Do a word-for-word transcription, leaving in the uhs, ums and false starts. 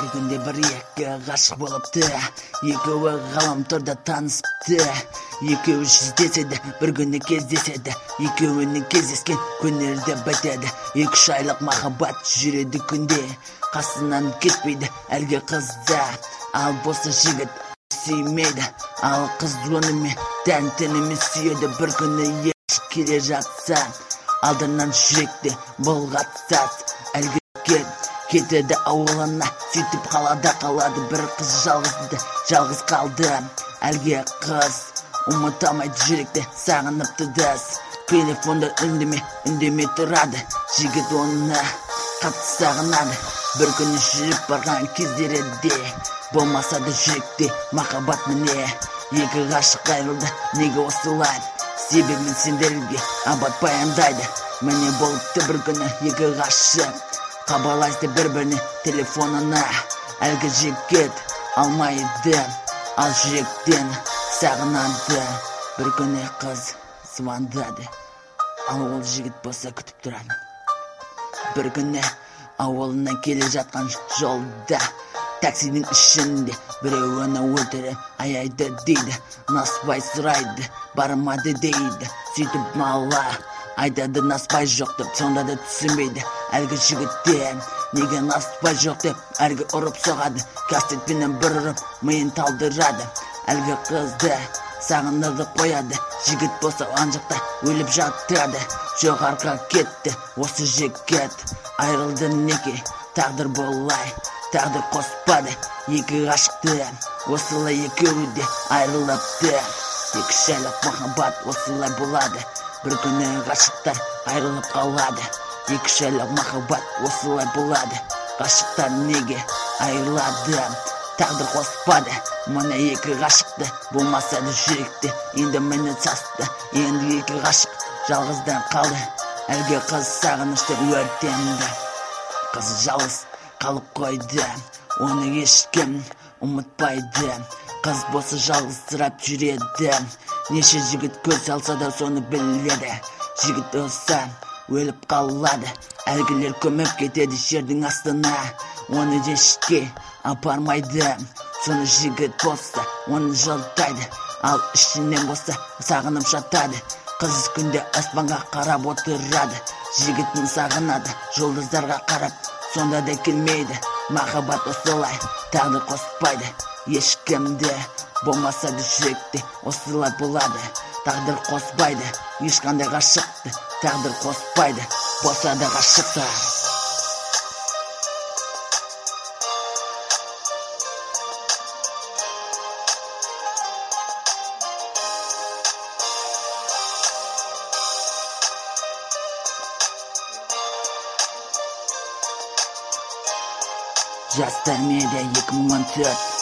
Bir günde bir екі ғашық болыпты, екеуі ғаламторда танысыпты. Екеуі жүздеседі, бір күні кездеседі, екеуінің кездескен күндері бітеді. Екі үш айлық махаббат жүреді күнде, қасынан кетпейді әлгі қызда. Ал болса жігіт сүймейді, ал қыз онымен тән-тәнімен сүйеді. Бір күні еш келе жатса, алдынан жүректе болғатсас, әлгі кет кетеді ауылына, сөйтіп қалада қалады. Бір қыз жалғызды, жалғыз қалды. Әлгі қыз ұмытамайды, жүректе сағыныпты дас. Телефонда үндеме, үндеме тұрады, жігіт оны қатты сағынады. Бір күні жүріп барған кездері де болмаса да жүректе махаббат міне. Екі ғашық айрылды, неге осылай? Себебін сендерге абат баяндайды. Міне болыпты бір күні екі ғашық хабарласты бір-біріне телефонына. Әлгі жігіт алмайды, ал жүректен сағынады. Бір күні қыз звондады, ал ол жігіт болса күтіп тұрады. Бір күні ауылынан келе жатқан жолда, таксидің ішінде біреу оны өлтіріп аяйды дейді. Насыбай сұрайды, бармады дейді. Сөйтіп мала айтады насыбай жоқ деп, сонда да түсінбейді әлгі жігіттен. Неге насыбай жоқ деп әлгі ұрып соғады, кастетпенен бір ұрып миын талдырады. Әлгі қызды сағынды қояды, жігіт болса анжықта өліп жатады. Жоғарқа кетті осы жігіт, айрылды неге тағдыр болай, тағдыр қоспады екі ғашықты. Осылай екеуі де айрылыпты. Екі шайлық махаббат осылай болады, бір күні ғашықтар айрылып қалады. Екі шайлық махаббат осылай болады, ғашықтар неге айрылады, тағдыр қоспады. Мына екі ғашықты, болмаса да жүректе енді мені састы. Енді екі ғашық жалғыздан қалды, әлгі қыз сағынышты өртенді. Қыз жалғыз қалып қойды, оны ешкім ұмытпайды. Қыз болса жалғызсырап жүреді, неше жігіт көз алса да соны біледі. Жігіт болса өліп қалады, әлгілер көміп кетеді жердің астына, оны ешке апармайды. Соны жігіт болса оны жолдайды, ал ішінен болса сағынып жатады. Қыз күнде аспанға қарап отырады, жігітін сағынады жұлдыздарға қарап, сонда да келмейді. Махаббат осылай, тағдыр қоспайды ешкімді, болмаса да жүректе осылай болады. Тағдыр қоспайды ешқандай ғашықты, тағдыр қоспайды болса да ғашықты. Жастар медиа екі мың он төрт